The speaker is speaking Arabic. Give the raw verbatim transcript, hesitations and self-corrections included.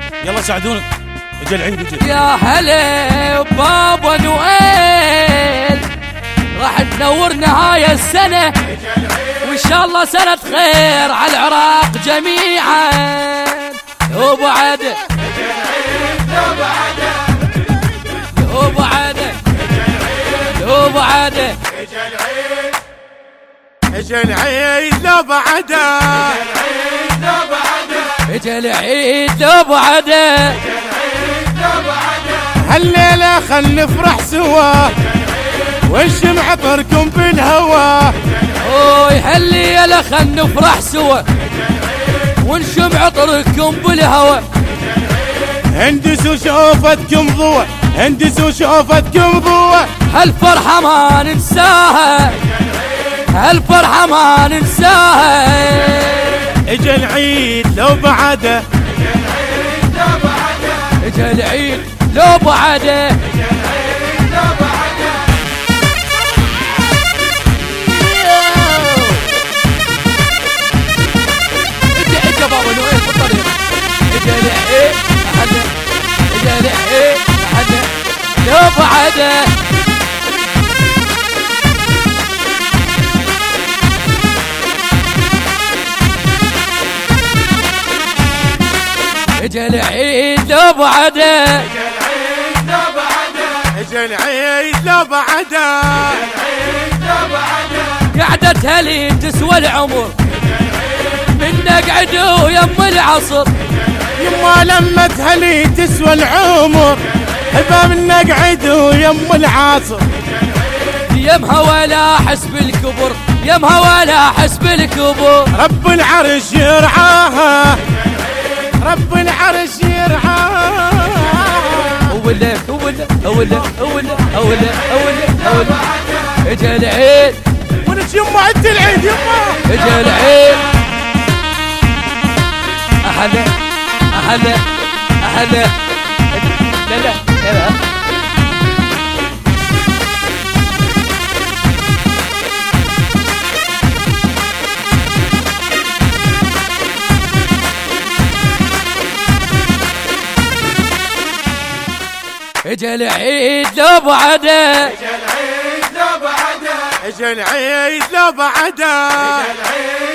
يلا ساعدونا، اجى العيد اجى. يا هلا بابا نويل، راح تنور نهاية السنة وإن شاء الله سنة خير على العراق جميعا. وبعده وبعده وبعده وبعده اجى العيد لو بعده، اجى العيد لو بعده، هالليلة خل نفرح سوا والشمع طركم بالهوا. اوي هالليلة خل نفرح سوا ونشم عطركم بالهوا. هندسوا شوفتكم ضوء، هندسوا شوفتكم ضوء، هالفرحة ما ننساها، هالفرحة ما ننساها. اجى العيد لو بعده، اجى العيد لو بعده، اجى بابا نويل بالطريق. اجى العيد احنا، اجى العيد احنا لو بعده. اجى العيد لو بعده، اجى العيد لو بعده، قعدتها لي تسوى العمر من نقعد ويم العصر. يما لما تهلي تسوى العمر، هبا من نقعد ويم العاصر. يمها ولا حس بالكبر، يمها ولا حس بالكبر. رب العرش يرعاها، رب العرش يرعاها. ولا ولا ولا ولا ولا ولا ولا اجى العيد ونش يما عد العيد يما، اجى العيد. اهلا اهلا اهلا لا لا لا اجى العيد لو بعده، اجى العيد لو بعده، اجى العيد لو بعده،